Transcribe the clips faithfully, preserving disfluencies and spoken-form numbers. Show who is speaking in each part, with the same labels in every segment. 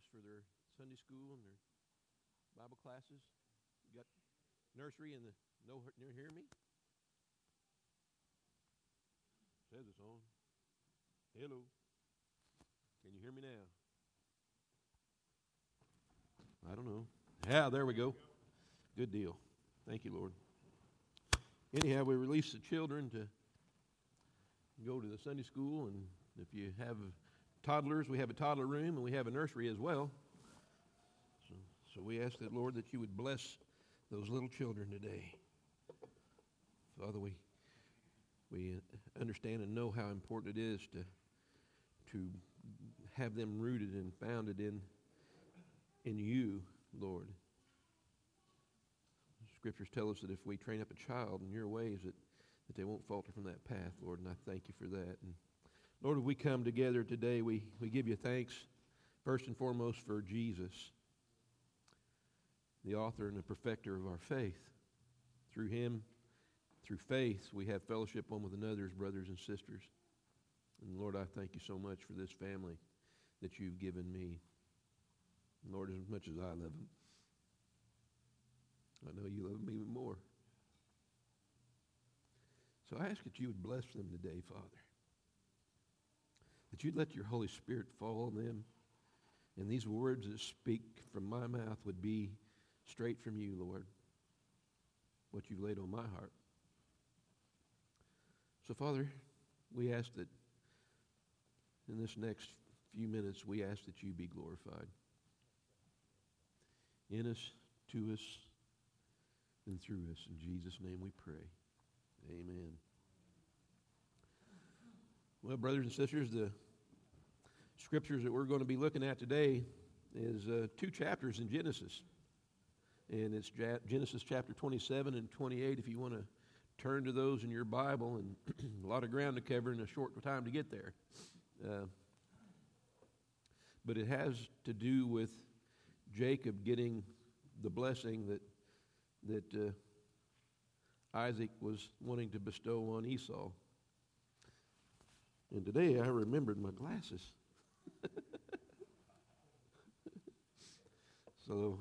Speaker 1: hosts for their Sunday school and their Bible classes. You got nursery and the no near hear me? Says it's on. Hello. Can you hear me now? I don't know. Yeah, there we go. Good deal. Thank you, Lord. Anyhow, we release the children to go to the Sunday school, and if you have toddlers, we have a toddler room, and we have a nursery as well. So, so we ask that, Lord, that you would bless those little children today. Father, we we understand and know how important it is to to have them rooted and founded in in you, Lord. Scriptures tell us that if we train up a child in your ways, that, that they won't falter from that path, Lord, and I thank you for that. And Lord, as we come together today, we, we give you thanks first and foremost for Jesus, the author and the perfecter of our faith. Through him, through faith, we have fellowship one with another as brothers and sisters. And Lord, I thank you so much for this family that you've given me. And Lord, as much as I love them, I know you love them even more. So I ask that you would bless them today, Father. That you'd let your Holy Spirit fall on them. And these words that speak from my mouth would be straight from you, Lord. What you've laid on my heart. So, Father, we ask that in this next few minutes, we ask that you be glorified. In us, to us, and through us. In Jesus' name we pray. Amen. Well, brothers and sisters, the scriptures that we're going to be looking at today is uh, two chapters in Genesis. And it's Genesis chapter twenty-seven and twenty-eight if you want to turn to those in your Bible, and a lot of ground to cover in a short time to get there. Uh, but it has to do with Jacob getting the blessing that that uh, Isaac was wanting to bestow on Esau. And today I remembered my glasses. So,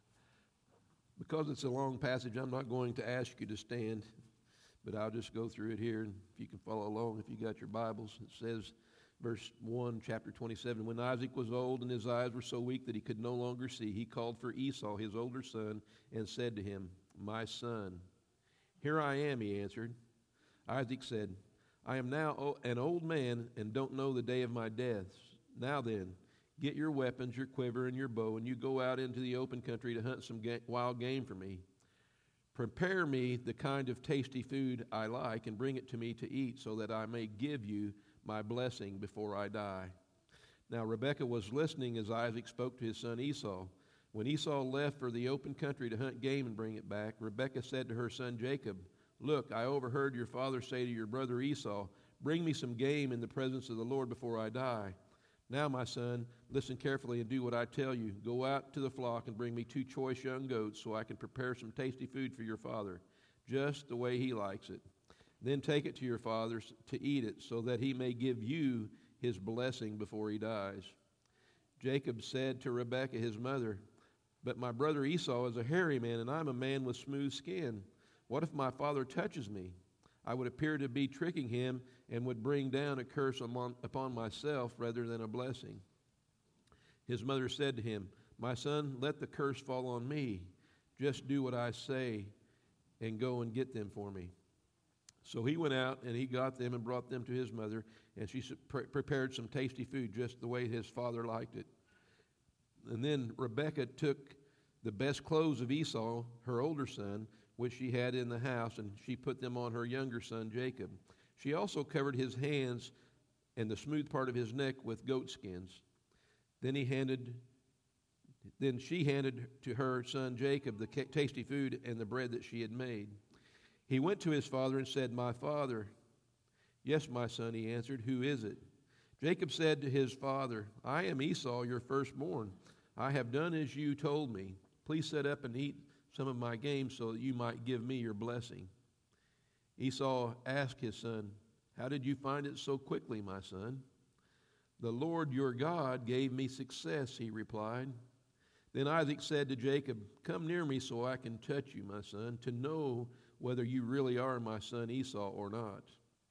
Speaker 1: because it's a long passage, I'm not going to ask you to stand, but I'll just go through it here, and if you can follow along, if you got your Bibles. It says, verse one, chapter twenty-seven, when Isaac was old and his eyes were so weak that he could no longer see, he called for Esau, his older son, and said to him, my son. Here I am, he answered. Isaac said, I am now an old man and don't know the day of my death. Now then, get your weapons, your quiver, and your bow, and you go out into the open country to hunt some ga- wild game for me. Prepare me the kind of tasty food I like and bring it to me to eat so that I may give you my blessing before I die. Now Rebekah was listening as Isaac spoke to his son Esau. When Esau left for the open country to hunt game and bring it back, Rebekah said to her son Jacob, look, I overheard your father say to your brother Esau, bring me some game in the presence of the Lord before I die. Now, my son, listen carefully and do what I tell you. Go out to the flock and bring me two choice young goats so I can prepare some tasty food for your father, just the way he likes it. Then take it to your father to eat it so that he may give you his blessing before he dies. Jacob said to Rebekah, his mother, but my brother Esau is a hairy man, and I'm a man with smooth skin. What if my father touches me? I would appear to be tricking him and would bring down a curse upon myself rather than a blessing. His mother said to him, my son, let the curse fall on me. Just do what I say and go and get them for me. So he went out and he got them and brought them to his mother, and she pre- prepared some tasty food just the way his father liked it. And then Rebekah took the best clothes of Esau, her older son, which she had in the house, and she put them on her younger son Jacob. She also covered his hands and the smooth part of his neck with goat skins. Then he handed, then she handed to her son Jacob the tasty food and the bread that she had made. He went to his father and said, my father. Yes, my son, he answered. Who is it? Jacob said to his father, I am Esau, your firstborn. I have done as you told me. Please set up and eat some of my game so that you might give me your blessing. Esau asked his son, how did you find it so quickly, my son? "The Lord your God gave me success," he replied. Then Isaac said to Jacob, "Come near me so I can touch you, my son, to know whether you really are my son Esau or not."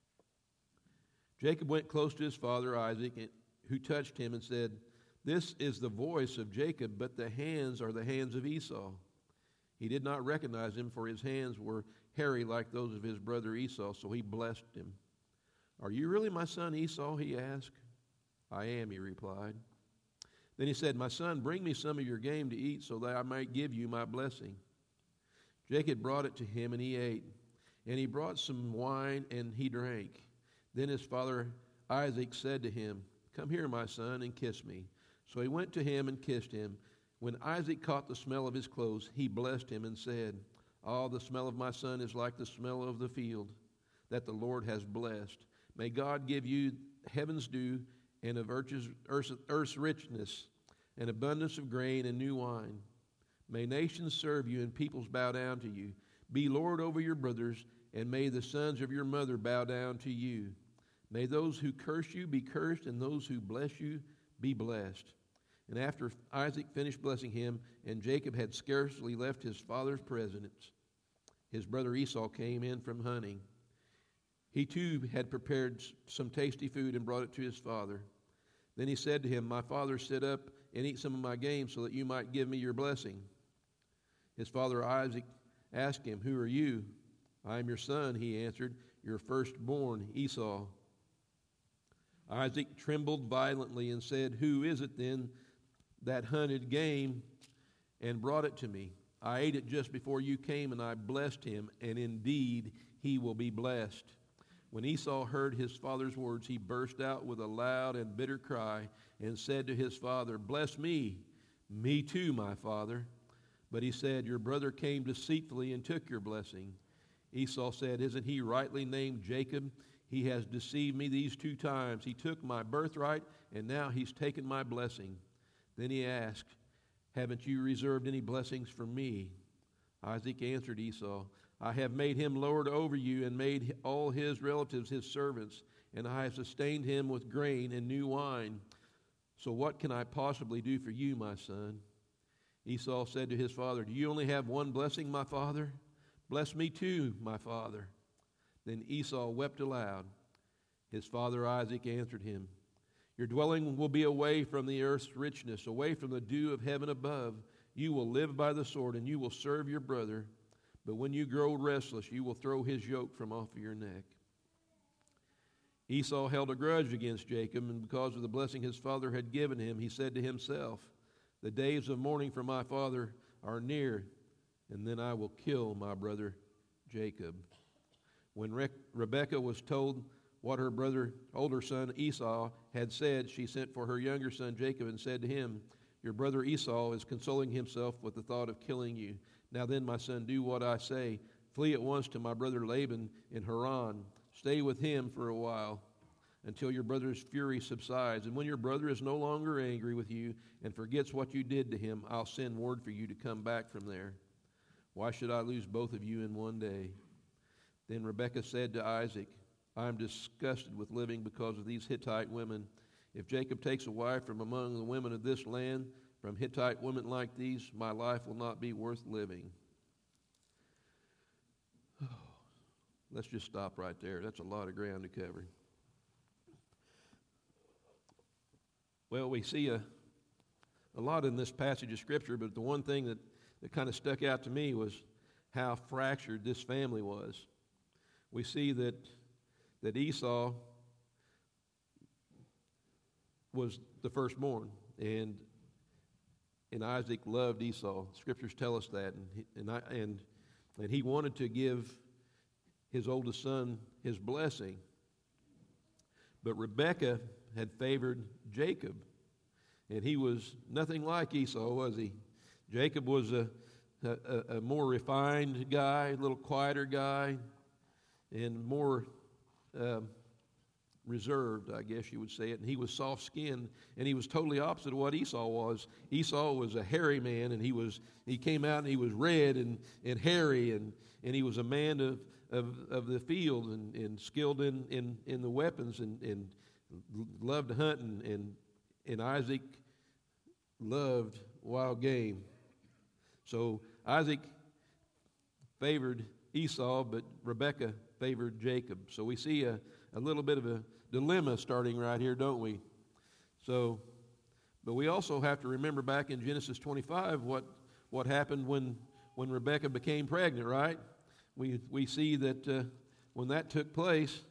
Speaker 1: Jacob went close to his father Isaac, who touched him and said, "This is the voice of Jacob, but the hands are the hands of Esau." He did not recognize him, for his hands were hairy like those of his brother Esau, so he blessed him. "Are you really my son Esau?" he asked. "I am," he replied. Then he said, "My son, bring me some of your game to eat so that I might give you my blessing." Jacob brought it to him, and he ate. And he brought some wine, and he drank. Then his father Isaac said to him, "Come here, my son, and kiss me." So he went to him and kissed him. When Isaac caught the smell of his clothes, he blessed him and said, "Oh, the smell of my son is like the smell of the field that the Lord has blessed. May God give you heaven's dew and of earth's, earth's richness, and abundance of grain and new wine. May nations serve you and peoples bow down to you. Be Lord over your brothers, and may the sons of your mother bow down to you. May those who curse you be cursed, and those who bless you be blessed." And after Isaac finished blessing him, and Jacob had scarcely left his father's presence, his brother Esau came in from hunting. He too had prepared some tasty food and brought it to his father. Then he said to him, "My father, sit up and eat some of my game so that you might give me your blessing." His father Isaac asked him, "Who are you?" "I am your son," he answered, "your firstborn, Esau." Isaac trembled violently and said, "Who is it then that hunted game and brought it to me? I ate it just before you came, and I blessed him, and indeed he will be blessed." When Esau heard his father's words, he burst out with a loud and bitter cry and said to his father, "Bless me, me too, my father." But he said, "Your brother came deceitfully and took your blessing." Esau said, "Isn't he rightly named Jacob? He has deceived me these two times. He took my birthright, and now he's taken my blessing." Then he asked, "Haven't you reserved any blessings for me?" Isaac answered Esau, "I have made him lord over you and made all his relatives his servants, and I have sustained him with grain and new wine. So what can I possibly do for you, my son?" Esau said to his father, "Do you only have one blessing, my father? Bless me too, my father." Then Esau wept aloud. His father Isaac answered him, "Your dwelling will be away from the earth's richness, away from the dew of heaven above. You will live by the sword, and you will serve your brother. But when you grow restless, you will throw his yoke from off of your neck." Esau held a grudge against Jacob, and because of the blessing his father had given him, he said to himself, "The days of mourning for my father are near, and then I will kill my brother Jacob." When Re- Rebekah was told what her brother, older son Esau, had said, she sent for her younger son Jacob and said to him, "Your brother Esau is consoling himself with the thought of killing you. Now then, my son, do what I say. Flee at once to my brother Laban in Haran. Stay with him for a while until your brother's fury subsides. And when your brother is no longer angry with you and forgets what you did to him, I'll send word for you to come back from there. Why should I lose both of you in one day?" Then Rebekah said to Isaac, "I am disgusted with living because of these Hittite women. If Jacob takes a wife from among the women of this land, from Hittite women like these, my life will not be worth living." Let's just stop right there. That's a lot of ground to cover. Well, we see a, a lot in this passage of Scripture, but the one thing that, that kind of stuck out to me was how fractured this family was. We see that that Esau was the firstborn, and and Isaac loved Esau. Scriptures tell us that, and he, and, I, and and he wanted to give his oldest son his blessing. But Rebekah had favored Jacob, and he was nothing like Esau, was he? Jacob was a, a, a more refined guy, a little quieter guy, and more uh, reserved, I guess you would say it. And he was soft-skinned, and he was totally opposite of what Esau was. Esau was a hairy man, and he was he came out and he was red and, and hairy, and, and he was a man of of, of the field and, and skilled in, in, in the weapons and, and loved to hunt, and, and, and Isaac loved wild game. So Isaac favored Esau, but Rebekah favored Jacob. So we see a, a little bit of a dilemma starting right here, don't we? So, but we also have to remember back in Genesis twenty-five what, what happened when, when Rebekah became pregnant, right? We, we see that uh, when that took place,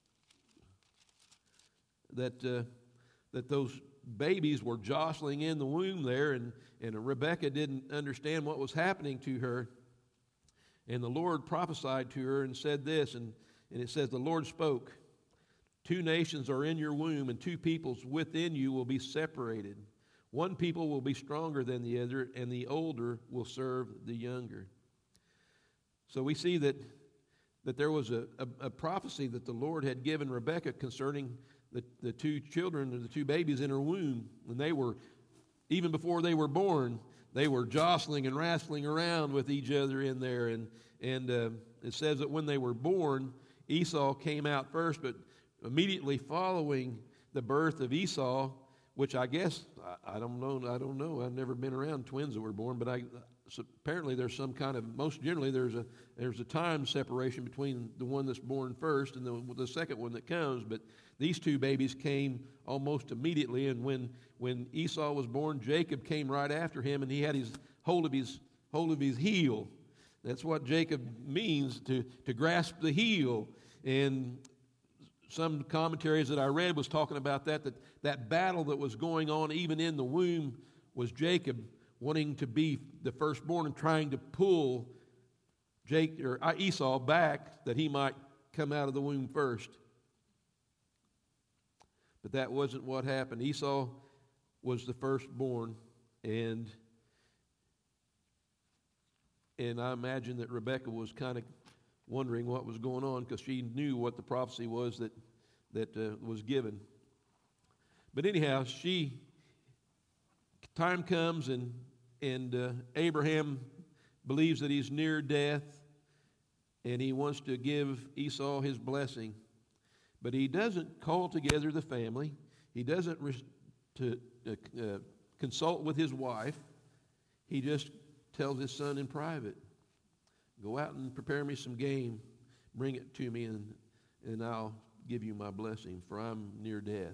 Speaker 1: that uh, that those babies were jostling in the womb there, and, and Rebekah didn't understand what was happening to her. And the Lord prophesied to her and said this, and, and it says, the Lord spoke, two nations are in your womb, and two peoples within you will be separated. One people will be stronger than the other, and the older will serve the younger. So we see that, that there was a, a, a prophecy that the Lord had given Rebekah concerning the, the two children, or the two babies in her womb. And they were, even before they were born, they were jostling and wrestling around with each other in there. And, and uh, it says that when they were born, Esau came out first, but immediately following the birth of Esau, which I guess, I, I don't know, I don't know, I've never been around twins that were born, but I, so apparently there's some kind of, most generally there's a there's a time separation between the one that's born first and the, the second one that comes, but these two babies came almost immediately, and when, when Esau was born, Jacob came right after him, and he had his hold of his hold of his heel. That's what Jacob means, to, to grasp the heel. And some commentaries that I read was talking about that, that that battle that was going on even in the womb was Jacob wanting to be the firstborn and trying to pull Jake or Esau back that he might come out of the womb first. But that wasn't what happened. Esau was the firstborn, and and I imagine that Rebekah was kind of wondering what was going on, because she knew what the prophecy was that that uh, was given. But anyhow, she time comes, and and uh, Abraham believes that he's near death, and he wants to give Esau his blessing. But he doesn't call together the family. He doesn't re- to, uh, uh, consult with his wife. He just tells his son in private, go out and prepare me some game, bring it to me, and, and I'll give you my blessing, for I'm near death.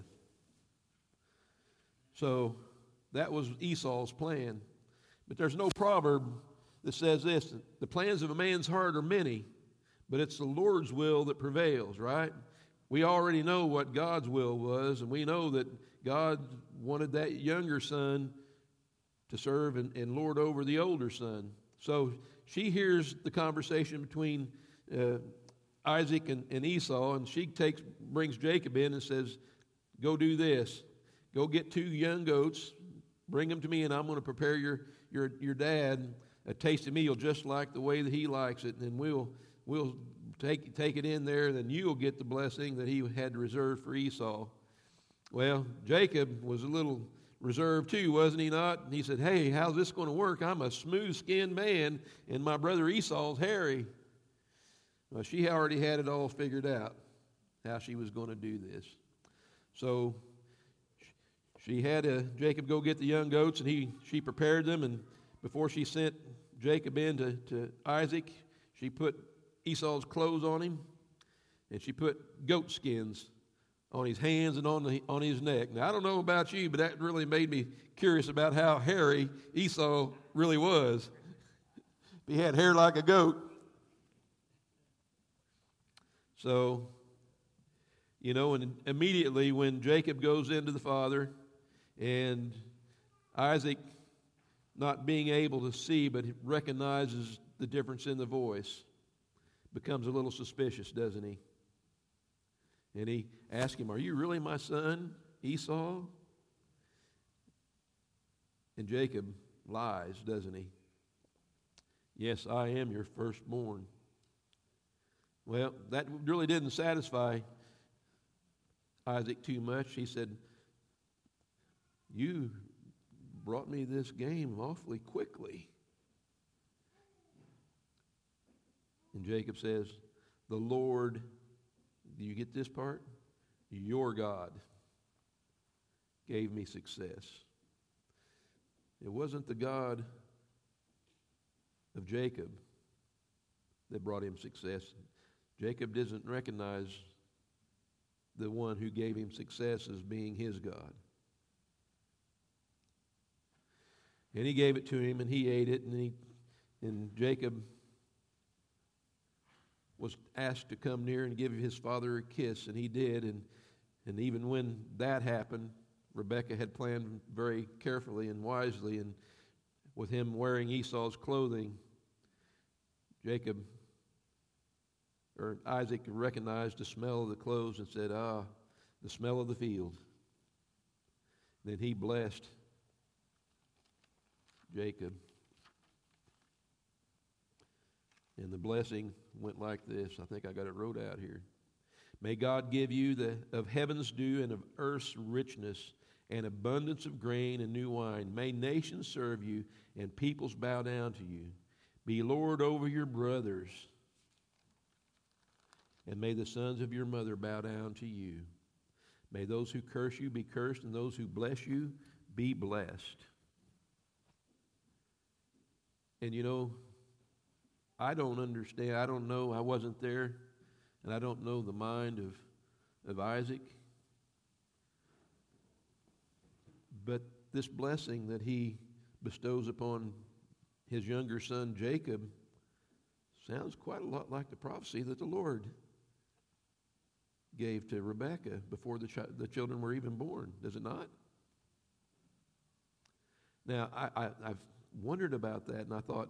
Speaker 1: So that was Esau's plan. But there's no proverb that says this: the plans of a man's heart are many, but it's the Lord's will that prevails, right? We already know what God's will was, and we know that God wanted that younger son to serve and, and lord over the older son. So she hears the conversation between uh, Isaac and, and Esau, and she takes brings Jacob in and says, go do this. Go get two young goats, bring them to me, and I'm going to prepare your your your dad a tasty meal just like the way that he likes it, and we'll we'll take take it in there, then you'll get the blessing that he had reserved for Esau. Well, Jacob was a little reserved too, wasn't he not? And he said, hey, how's this going to work? I'm a smooth-skinned man, and my brother Esau's hairy. Well, she already had it all figured out, how she was going to do this. So she had uh, Jacob go get the young goats, and he she prepared them, and before she sent Jacob in to, to Isaac, she put Esau's clothes on him, and she put goat skins on his hands and on the, on his neck. Now, I don't know about you, but that really made me curious about how hairy Esau really was. He had hair like a goat. So, you know, and immediately when Jacob goes into the father, and Isaac, not being able to see but recognizes the difference in the voice, becomes a little suspicious, doesn't he? And he asks him, are you really my son, Esau? And Jacob lies, doesn't he? Yes, I am your firstborn. Well, that really didn't satisfy Isaac too much. He said, you brought me this game awfully quickly. And Jacob says, the Lord, do you get this part? Your God gave me success. It wasn't the God of Jacob that brought him success. Jacob doesn't recognize the one who gave him success as being his God. And he gave it to him, and he ate it, and he and Jacob was asked to come near and give his father a kiss, and he did. And, and even when that happened, Rebekah had planned very carefully and wisely, and with him wearing Esau's clothing, Jacob, or Isaac recognized the smell of the clothes and said, ah, the smell of the field. Then he blessed Jacob. And the blessing went like this. I think I got it wrote out here. May God give you the of heaven's dew and of earth's richness and abundance of grain and new wine. May nations serve you and peoples bow down to you. Be Lord over your brothers. And may the sons of your mother bow down to you. May those who curse you be cursed, and those who bless you be blessed. And you know, I don't understand. I don't know. I wasn't there, and I don't know the mind of, of Isaac. But this blessing that he bestows upon his younger son Jacob sounds quite a lot like the prophecy that the Lord gave to Rebekah before the, ch- the children were even born, does it not? Now, I, I, I've wondered about that, and I thought,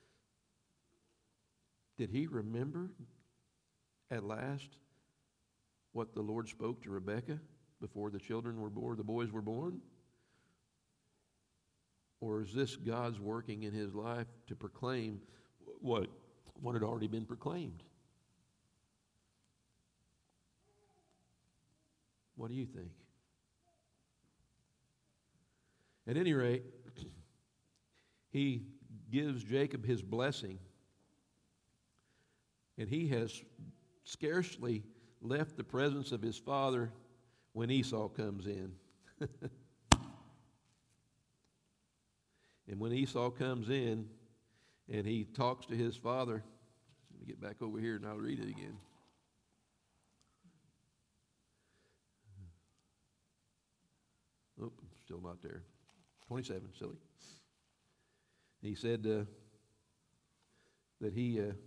Speaker 1: did he remember at last what the Lord spoke to Rebekah before the children were born, the boys were born? Or is this God's working in his life to proclaim what, what had already been proclaimed? What do you think? At any rate, he gives Jacob his blessing, and he has scarcely left the presence of his father when Esau comes in. And when Esau comes in and he talks to his father, let me get back over here and I'll read it again. Oh, still not there. twenty-seven, silly. He said uh, that he, uh,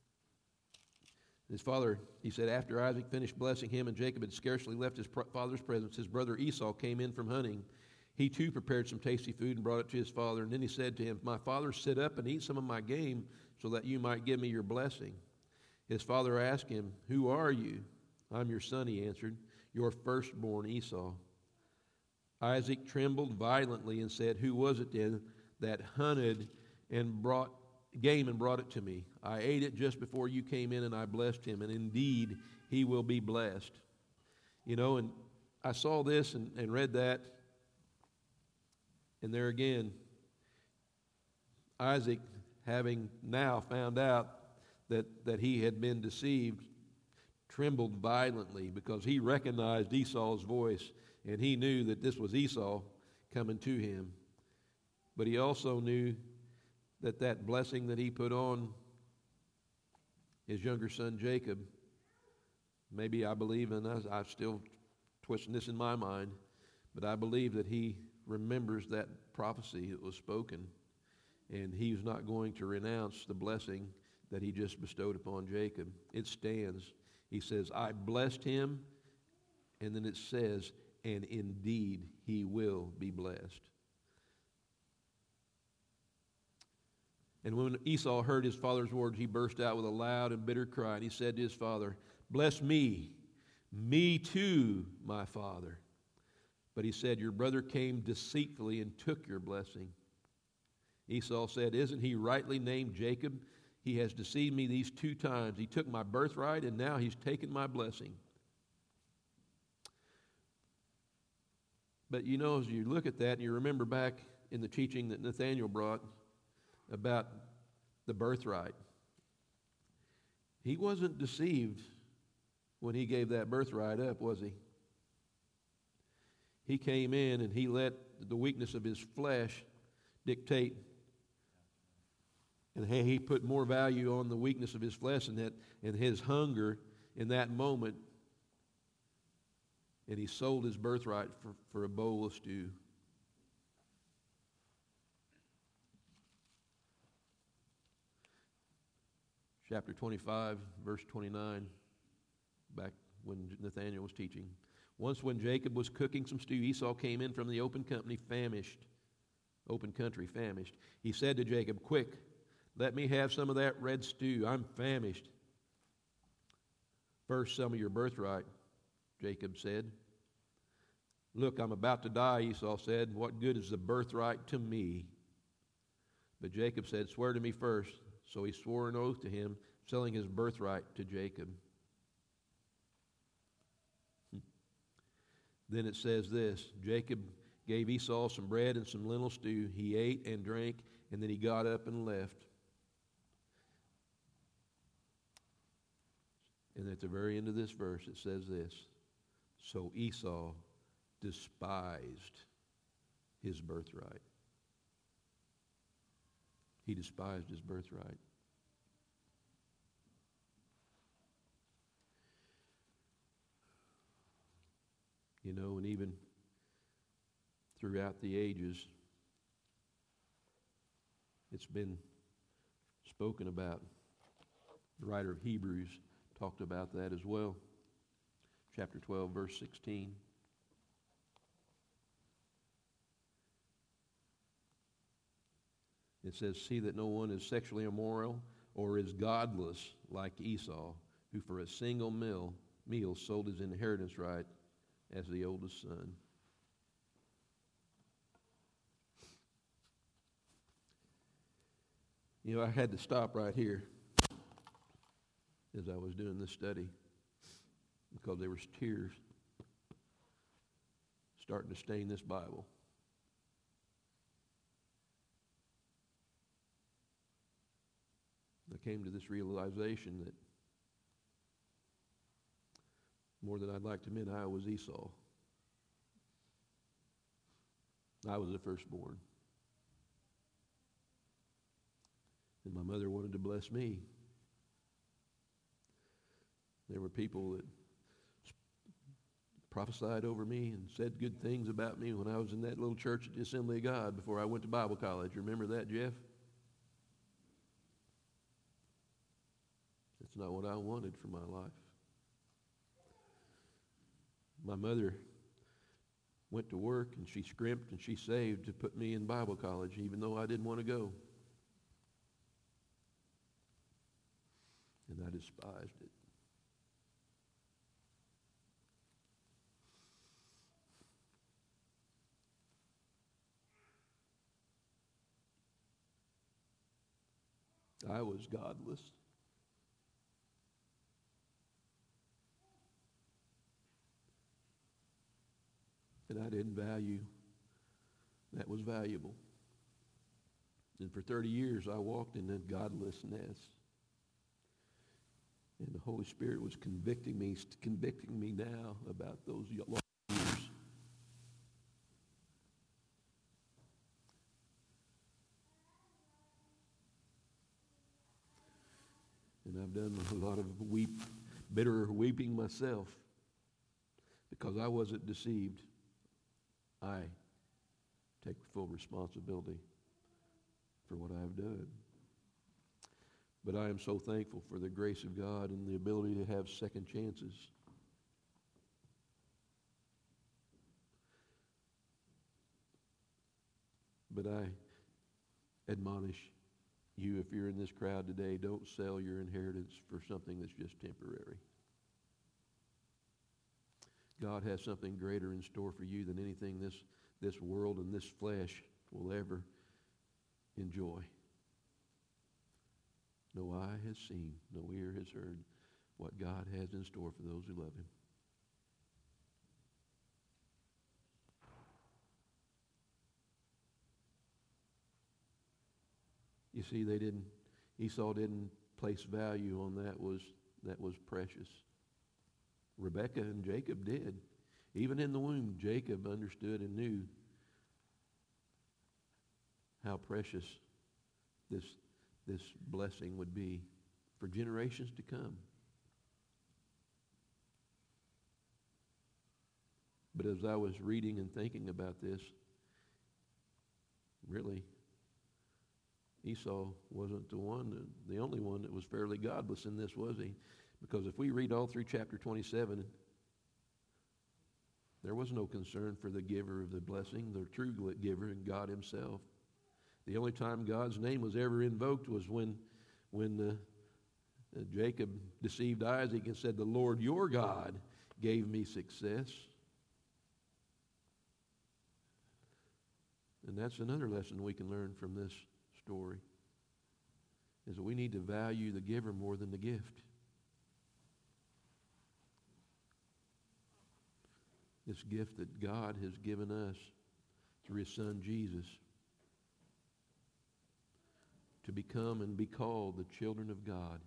Speaker 1: his father, he said, after Isaac finished blessing him and Jacob had scarcely left his father's presence, his brother Esau came in from hunting. He too prepared some tasty food and brought it to his father. And then he said to him, my father, sit up and eat some of my game so that you might give me your blessing. His father asked him, who are you? I'm your son, he answered, your firstborn Esau. Isaac trembled violently and said, who was it then that hunted and brought game and brought it to me? I ate it just before you came in, and I blessed him, and indeed he will be blessed. You know, and I saw this and, and read that, and there again, Isaac, having now found out that, that he had been deceived, trembled violently because he recognized Esau's voice, and he knew that this was Esau coming to him. But he also knew that that blessing that he put on his younger son Jacob, maybe I believe, and I, I'm still twisting this in my mind, but I believe that he remembers that prophecy that was spoken, and he's not going to renounce the blessing that he just bestowed upon Jacob. It stands. He says, I blessed him, and then it says, and indeed he will be blessed. And when Esau heard his father's words, he burst out with a loud and bitter cry, and he said to his father, bless me, me too, my father. But he said, your brother came deceitfully and took your blessing. Esau said, isn't he rightly named Jacob? He has deceived me these two times. He took my birthright, and now he's taken my blessing. But you know, as you look at that and you remember back in the teaching that Nathaniel brought about the birthright, he wasn't deceived when he gave that birthright up, was he? he came in and he let the weakness of his flesh dictate. And he put more value on the weakness of his flesh and that and his hunger in that moment. And he sold his birthright for, for a bowl of stew. Chapter twenty-five, verse twenty-nine, back when Nathanael was teaching. Once when Jacob was cooking some stew, Esau came in from the open company, famished. Open country, famished. He said to Jacob, "Quick, let me have some of that red stew. I'm famished." "First, some of your birthright," Jacob said. "Look, I'm about to die," Esau said. "What good is the birthright to me?" But Jacob said, "Swear to me first." So he swore an oath to him, selling his birthright to Jacob. Then it says this, Jacob gave Esau some bread and some lentil stew. He ate and drank, and then he got up and left. And at the very end of this verse, it says this, so Esau despised his birthright. He despised his birthright. You know, and even throughout the ages, it's been spoken about. The writer of Hebrews talked about that as well. Chapter twelve, verse sixteen. It says, "See that no one is sexually immoral or is godless like Esau, who for a single meal, meal sold his inheritance right as the oldest son." You know, I had to stop right here as I was doing this study because there was tears starting to stain this Bible. I came to this realization that more than I'd like to admit, I was Esau. I was the firstborn. And my mother wanted to bless me. There were people that prophesied over me and said good things about me when I was in that little church at the Assembly of God before I went to Bible college. Remember that, Jeff? That's not what I wanted for my life. My mother went to work and she scrimped and she saved to put me in Bible college even though I didn't want to go. And I despised it. I was godless. And I didn't value that was valuable. And for thirty years I walked in that godlessness. And the Holy Spirit was convicting me, convicting me now about those long years. And I've done a lot of weep, bitter weeping myself because I wasn't deceived. I take full responsibility for what I have done. But I am so thankful for the grace of God and the ability to have second chances. But I admonish you, if you're in this crowd today, don't sell your inheritance for something that's just temporary. God has something greater in store for you than anything this, this world and this flesh will ever enjoy. No eye has seen, no ear has heard what God has in store for those who love him. You see, they didn't, Esau didn't place value on that was that was precious. Rebekah and Jacob did. Even in the womb, Jacob understood and knew how precious this, this blessing would be for generations to come. But as I was reading and thinking about this, really, Esau wasn't the one, the only one that was fairly godless in this, was he? Because if we read all through chapter twenty-seven, there was no concern for the giver of the blessing, the true giver, and God himself. The only time God's name was ever invoked was when, when uh, uh, Jacob deceived Isaac and said, "The Lord your God gave me success." And that's another lesson we can learn from this story, is that we need to value the giver more than the gift. This gift that God has given us through his Son Jesus, to become and be called the children of God,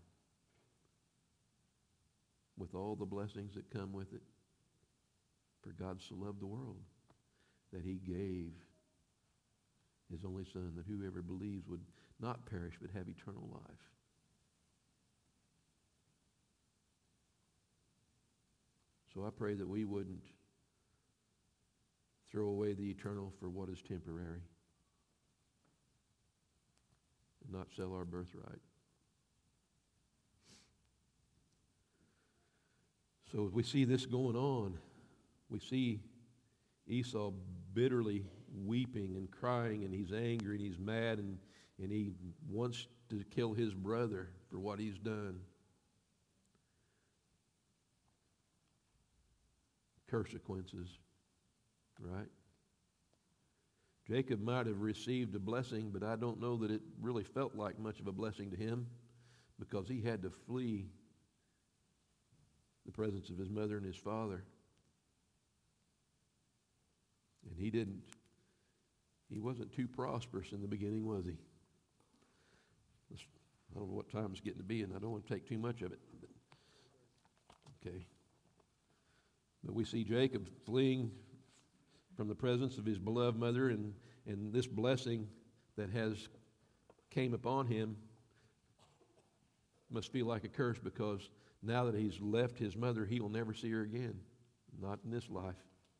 Speaker 1: with all the blessings that come with it. For God so loved the world that he gave his only Son, that whoever believes would not perish but have eternal life. So I pray that we wouldn't throw away the eternal for what is temporary, and not sell our birthright. So as we see this going on, we see Esau bitterly weeping and crying, and he's angry and he's mad, and, and he wants to kill his brother for what he's done. Consequences, right? Jacob might have received a blessing, but I don't know that it really felt like much of a blessing to him, because he had to flee the presence of his mother and his father. And he didn't, he wasn't too prosperous in the beginning, was he? I don't know what time it's getting to be, and I don't want to take too much of it. But, okay. But we see Jacob fleeing from the presence of his beloved mother, and, and this blessing that has came upon him must feel like a curse, because now that he's left his mother, he will never see her again. Not in this life.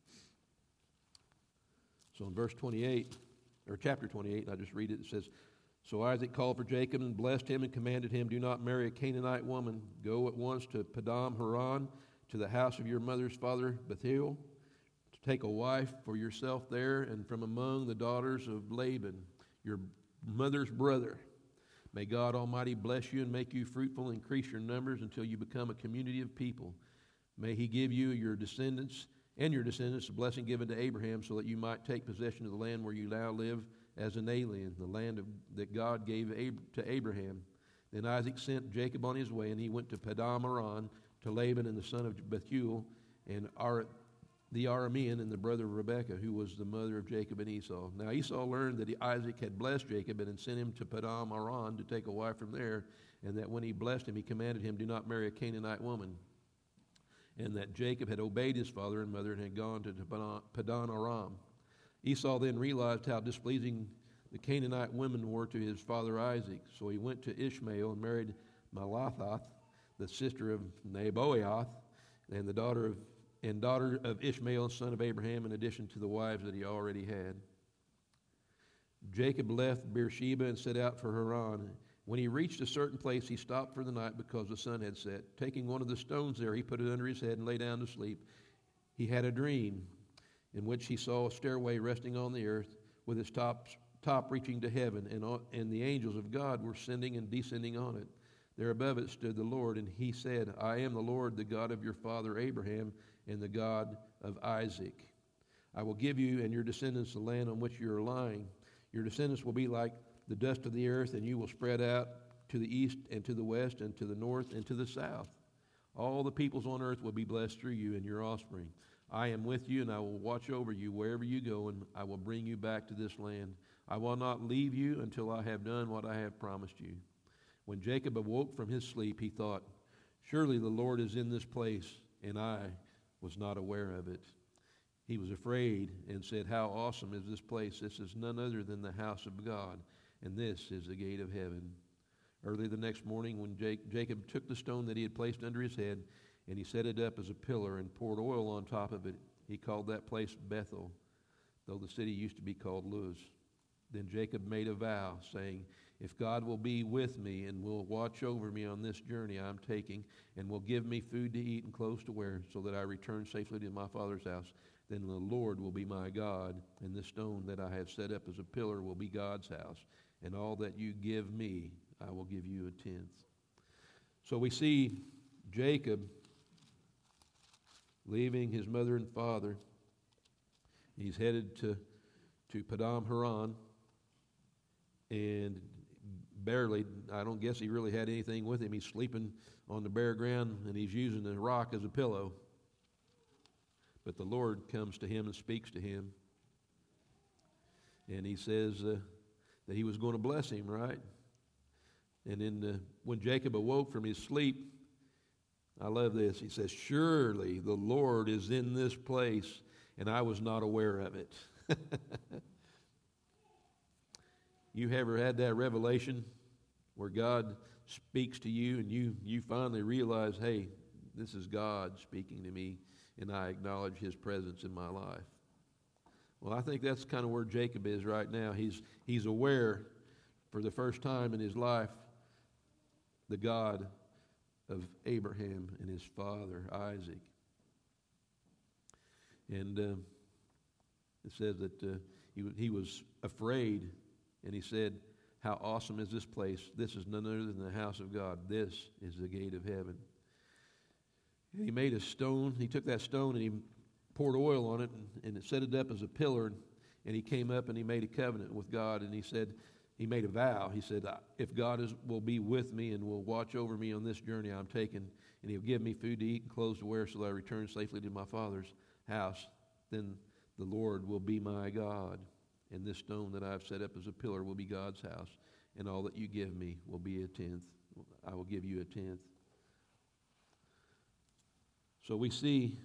Speaker 1: So in verse twenty-eight, or chapter twenty-eight, I just read it, it says, "So Isaac called for Jacob and blessed him and commanded him, 'Do not marry a Canaanite woman. Go at once to Padam Haran, to the house of your mother's father Bethuel, to take a wife for yourself there, and from among the daughters of Laban, your mother's brother. May God Almighty bless you and make you fruitful and increase your numbers until you become a community of people. May he give you your descendants and your descendants a blessing given to Abraham, so that you might take possession of the land where you now live as an alien, the land of, that God gave Ab- to Abraham.' Then Isaac sent Jacob on his way, and he went to Padam Aram, to Laban and the son of Bethuel, and Ar- the Aramean, and the brother of Rebekah, who was the mother of Jacob and Esau. Now Esau learned that Isaac had blessed Jacob and had sent him to Padam Aram to take a wife from there, and that when he blessed him, he commanded him, 'Do not marry a Canaanite woman,' and that Jacob had obeyed his father and mother and had gone to Paddan Aram. Esau then realized how displeasing the Canaanite women were to his father Isaac. So he went to Ishmael and married Malathath, the sister of Nebaioth, and the daughter of and daughter of Ishmael, son of Abraham, in addition to the wives that he already had. Jacob left Beersheba and set out for Haran. When he reached a certain place, he stopped for the night because the sun had set. Taking one of the stones there, he put it under his head and lay down to sleep. He had a dream in which he saw a stairway resting on the earth with its top, top reaching to heaven, and, all, and the angels of God were ascending and descending on it. There above it stood the Lord, and he said, 'I am the Lord, the God of your father Abraham, and the God of Isaac. I will give you and your descendants the land on which you are lying. Your descendants will be like the dust of the earth, and you will spread out to the east and to the west and to the north and to the south. All the peoples on earth will be blessed through you and your offspring. I am with you, and I will watch over you wherever you go, and I will bring you back to this land. I will not leave you until I have done what I have promised you.' When Jacob awoke from his sleep, he thought, 'Surely the Lord is in this place, and I was not aware of it.' he was afraid and said, "How awesome is this place? This is none other than the house of God, and this is the gate of heaven." Early the next morning, when Jake, Jacob took the stone that he had placed under his head, and he set it up as a pillar and poured oil on top of it, he called that place Bethel, though the city used to be called Luz. Then Jacob made a vow, saying, "If God will be with me and will watch over me on this journey I am taking, and will give me food to eat and clothes to wear, so that I return safely to my father's house, then the Lord will be my God, and this stone that I have set up as a pillar will be God's house, and all that you give me, I will give you a tenth." So we see Jacob leaving his mother and father. He's headed to, to Padam Haran, and barely, I don't guess he really had anything with him. He's sleeping on the bare ground, and he's using the rock as a pillow. But the Lord comes to him and speaks to him, and he says uh, that he was going to bless him, right? And then the, when Jacob awoke from his sleep, I love this. He says, "Surely the Lord is in this place, and I was not aware of it." You ever had that revelation where God speaks to you and you, you finally realize, hey, this is God speaking to me, and I acknowledge his presence in my life? Well, I think that's kind of where Jacob is right now. He's, he's aware for the first time in his life the God of Abraham and his father, Isaac. And uh, it says that uh, he, he was afraid, and he said, "How awesome is this place? This is none other than the house of God. This is the gate of heaven." And he made a stone. He took that stone and he poured oil on it and, and set it up as a pillar. And he came up and he made a covenant with God. And he said, he made a vow. He said, "If God is, will be with me and will watch over me on this journey I'm taking, and he'll give me food to eat and clothes to wear so that I return safely to my father's house, then the Lord will be my God. And this stone that I've set up as a pillar will be God's house. And all that you give me will be a tenth. I will give you a tenth." So we see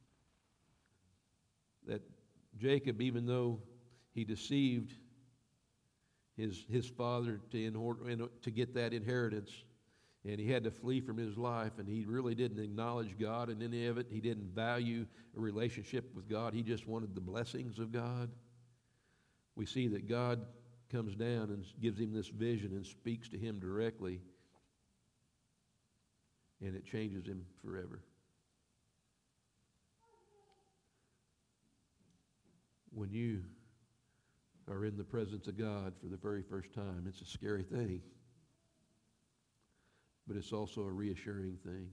Speaker 1: that Jacob, even though he deceived his his father to in order in, to get that inheritance, and he had to flee from his life, and he really didn't acknowledge God in any of it. He didn't value a relationship with God. He just wanted the blessings of God. We see that God comes down and gives him this vision and speaks to him directly, and it changes him forever. When you are in the presence of God for the very first time, it's a scary thing, but it's also a reassuring thing.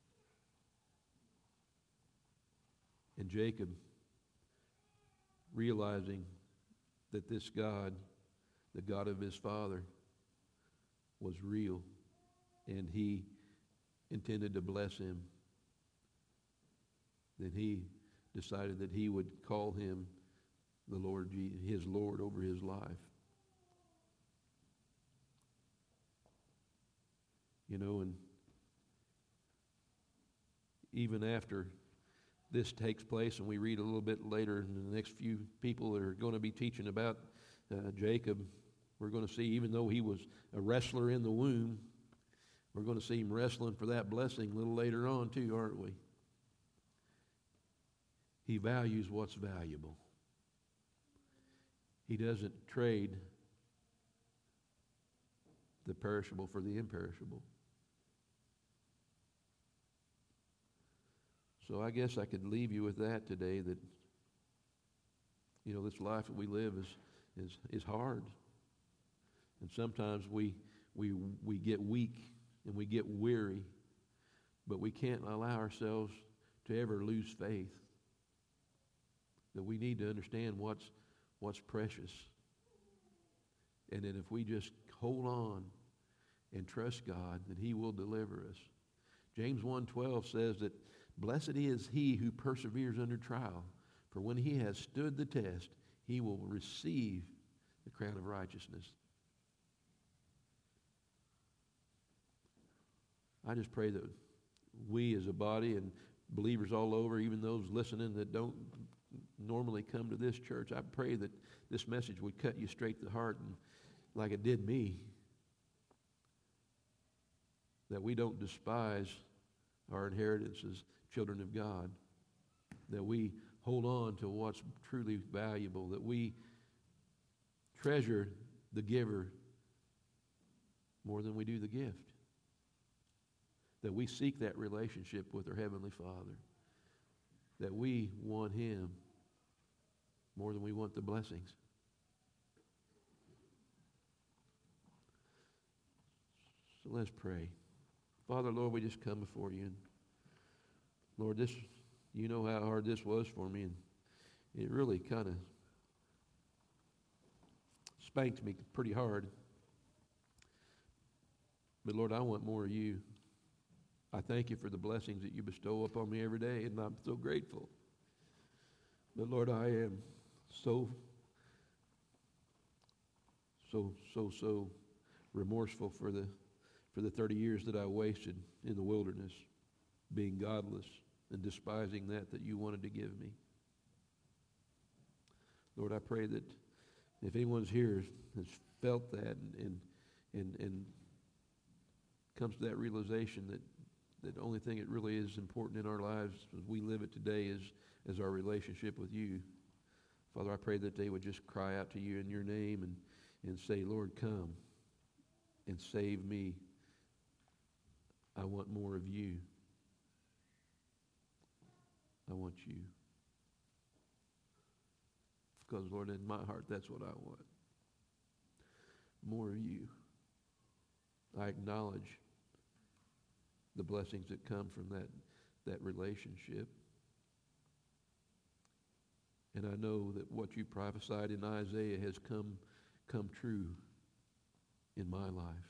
Speaker 1: And Jacob, realizing that this God, the God of his father, was real, and he intended to bless him, then he decided that he would call him the Lord, his Lord over his life. You know, and even after this takes place, and we read a little bit later in the next few people that are going to be teaching about uh, Jacob, we're going to see, even though he was a wrestler in the womb, we're going to see him wrestling for that blessing a little later on too, aren't we? He values what's valuable. He doesn't trade the perishable for the imperishable. So I guess I could leave you with that today, that, you know, this life that we live is is is hard. And sometimes we we we get weak and we get weary, but we can't allow ourselves to ever lose faith. That we need to understand what's what's precious. And that if we just hold on and trust God, that he will deliver us. James one twelve says that blessed is he who perseveres under trial, for when he has stood the test, he will receive the crown of righteousness. I just pray that we as a body and believers all over, even those listening that don't normally come to this church, I pray that this message would cut you straight to the heart, and like it did me, that we don't despise our inheritance as children of God, that we hold on to what's truly valuable, that we treasure the giver more than we do the gift, that we seek that relationship with our Heavenly Father, that we want Him more than we want the blessings. So let's pray. Father, Lord, we just come before you. And Lord, this, you know how hard this was for me, and it really kind of spanked me pretty hard. But Lord, I want more of you. I thank you for the blessings that you bestow upon me every day, and I'm so grateful. But Lord, I am so, so, so, so remorseful for the for the thirty years that I wasted in the wilderness, being godless and despising that that you wanted to give me. Lord, I pray that if anyone's here has felt that and and and, and comes to that realization that, that the only thing that really is important in our lives as we live it today is, is our relationship with you, Father, I pray that they would just cry out to you in your name and, and say, Lord, come and save me. I want more of you. I want you. Because, Lord, in my heart, that's what I want. More of you. I acknowledge the blessings that come from that, that relationship. And I know that what you prophesied in Isaiah has come, come true in my life.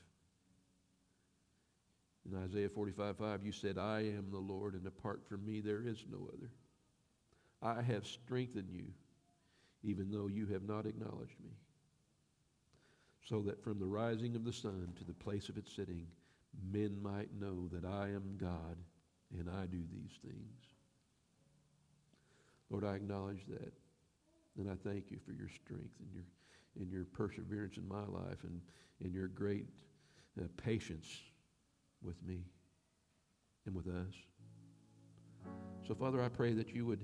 Speaker 1: In Isaiah forty-five five, you said, I am the Lord, and apart from me there is no other. I have strengthened you, even though you have not acknowledged me, so that from the rising of the sun to the place of its setting, men might know that I am God, and I do these things. Lord, I acknowledge that, and I thank you for your strength and your and your perseverance in my life, and, and your great uh, patience with me and with us. So, Father, I pray that you would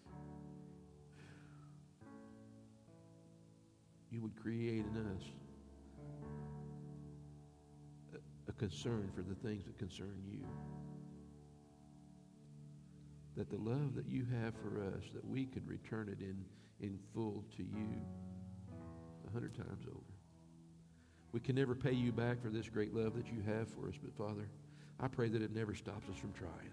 Speaker 1: you would create in us a, a concern for the things that concern you. That the love that you have for us, that we could return it in, in full to you a hundred times over. We can never pay you back for this great love that you have for us, but Father, I pray that it never stops us from trying.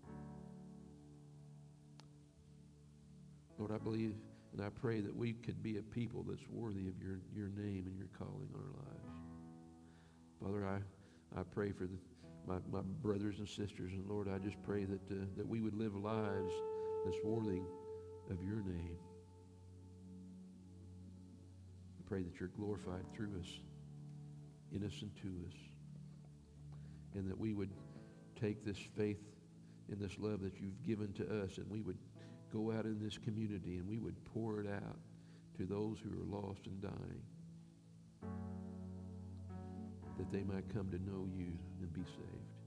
Speaker 1: Lord, I believe and I pray that we could be a people that's worthy of your, your name and your calling on our lives. Father, I, I pray for the My, my brothers and sisters, and Lord, I just pray that uh, that we would live lives that's worthy of your name. I pray that you're glorified through us, in us and to us, and that we would take this faith and this love that you've given to us, and we would go out in this community and we would pour it out to those who are lost and dying, that they might come to know you and be saved.